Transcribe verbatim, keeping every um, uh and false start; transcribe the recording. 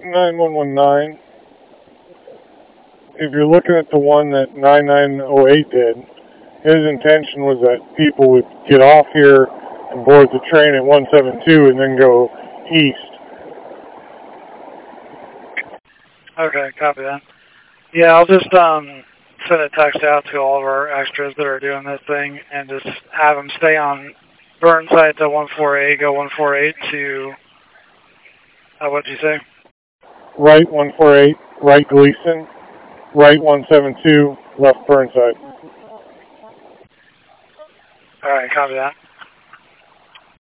nine one one nine, if you're looking at the one that nine nine oh eight did, his intention was that people would get off here and board the train at one seven two and then go east. Okay, copy that. Yeah, I'll just um, send a text out to all of our extras that are doing this thing and just have them stay on Burnside to one four eight, go one four eight to, uh, what'd you say? Right one four eight, right Gleason, right one seven two, left Burnside. All right, copy that.